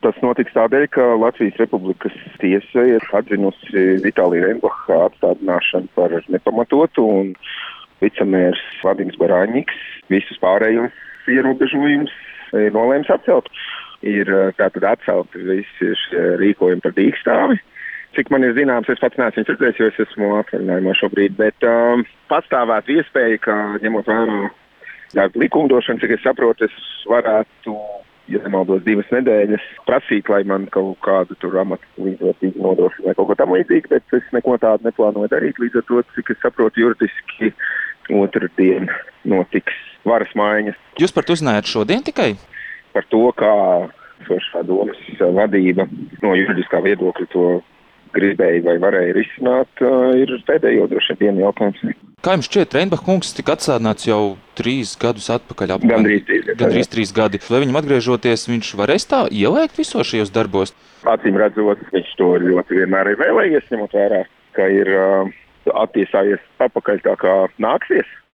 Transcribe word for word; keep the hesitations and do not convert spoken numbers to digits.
Tas notiks tādēļ, ka Latvijas Republikas tiesa ir atzinusi Vitālija Reinbacha apstādināšanu par nepamatotu un vicemērs Vadims Barāņiks visus pārējos ierobežojumus ir nolēms atcelt. Ir tātad atcelti visi šie rīkojumi par dīkstāvi. Cik man ir zināms, es pats neesmu redzējis, jo es esmu atvaļinājumā šobrīd, bet um, pastāvētu iespēja, ka ņemot vērā darba likumdošanu, cik es saprotu, es varētu, ja nemaldos, divas nedēļas prasīt, lai man kaut kādu tur amatu līdzvērtīgu nodrošinu vai kaut ko tam līdzīgu, bet es neko tādu neplānoju darīt. Līdz ar to, cik es saprotu, juridiski otrdien notiks varas maiņas. Jūs par to uzzinājāt šodien tikai? Par to, kā Sošā domas vadība no juridiskā viedokļa to gribēja vai varēja risināt, ir pēdējo droši vien dienu jautājums. Kā jums šķiet, Reinbacha kungs tika atstādināts jau trīs gadus atpakaļ? Apmēram, Gandrīz trīs gadi. Gandrīz trīs gadi. Vai viņam atgriežoties, viņš varēs tā ielēkt visos šajos darbos? Acīm redzot, viņš to ļoti vienmēr ir vēlējies, ņemot vērā, ka ir uh, attiesājies apakaļ tā kā nāksies.